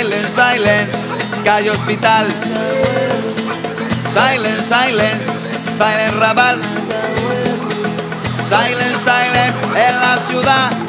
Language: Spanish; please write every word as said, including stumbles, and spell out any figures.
Silence, silence, calle Hospital. Silence, silence, silence Raval. Silence, silence en la ciudad.